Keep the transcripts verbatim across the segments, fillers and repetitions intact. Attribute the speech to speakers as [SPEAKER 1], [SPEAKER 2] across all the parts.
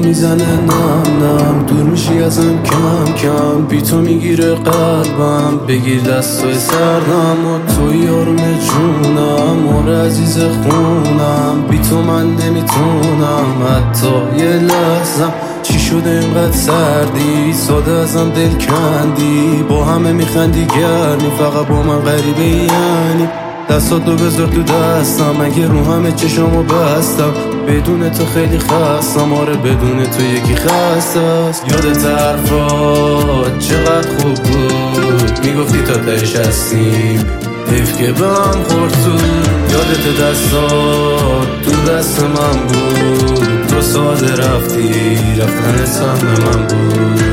[SPEAKER 1] میزنه نم نم، دور میشی ازم کم کم، بی تو میگیره قلبم، بگیر دستای سردم و توی آروم جونم، آره عزیز خونم، بی تو من نمیتونم حتی یه لحظم. چی شده اینقدر سردی، ساده ازم دل کندی، با همه میخندی گرمی، فقط با من غریبه یعنی. دستاتو بذار تو دستم، اگه رو همه چشامو بستم، بدون تو خیلی خستم، آره بدون تو یکی خسته است. یادت حرفات چقدر خوب بود، میگفتی تا تهش هستیم، حیف که به هم خورد تو. یادت دستات تو دست من بود، تو ساده رفتی، رفتن سهم من بود.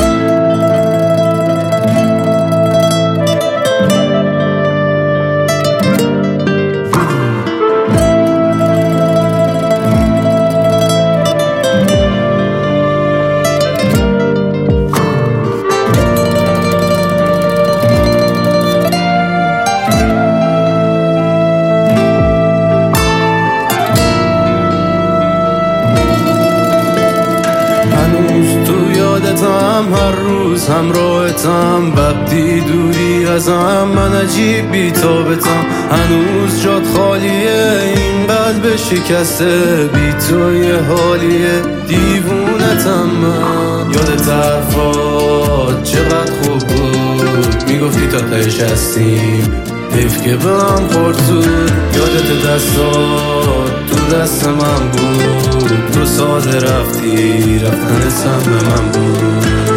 [SPEAKER 1] هنوز تو یادتم، هر روز همراهتم، وقتی دوری ازم من عجیب بی‌تابتم. هنوز جات خالیه، این قلب شکسته، بی تو یه حالیه، دیوونتم من. یادت حرفات چقدر خوب بود، میگفتی تا تهش هستیم، حیف که به هم خورد زود. یادت دستات تو دست من بود، تو ساده رفتی، رفتن سهم من بود.